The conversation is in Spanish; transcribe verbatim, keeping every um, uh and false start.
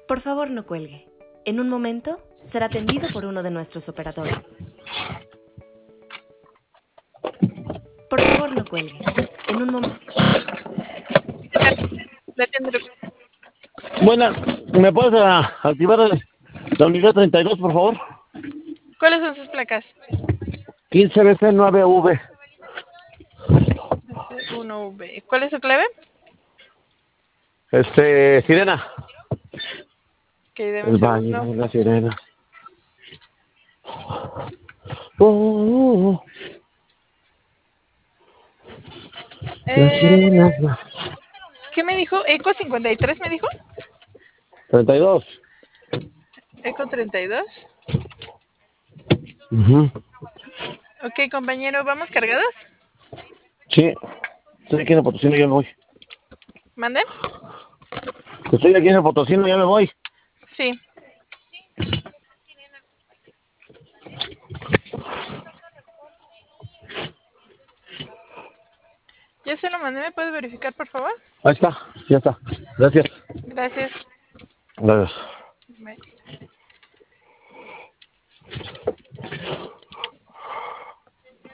Por favor, no cuelgue. En un momento será atendido por uno de nuestros operadores. Por favor, no cuelgue. En un momento... Buena, ¿me puedes uh, activar el, la unidad treinta y dos, por favor? ¿Cuáles son sus placas? quince B C nueve V. uno V. ¿Cuál es su clave? Este, sirena. Ok, deme El un baño, segundo. la sirena. Oh, oh, oh. La Eh, sirena. ¿Qué me dijo? ¿Eco cincuenta y tres me dijo? treinta y dos. ¿Eco treinta y dos? Uh-huh. Ok, compañero, ¿vamos cargados? Sí, estoy aquí en el Potosino, ya me voy. ¿Mande? Estoy aquí en el Potosino, ya me voy. Sí. Ya se lo mandé, ¿me puede verificar, por favor? Ahí está, ya está. Gracias. Gracias. Gracias.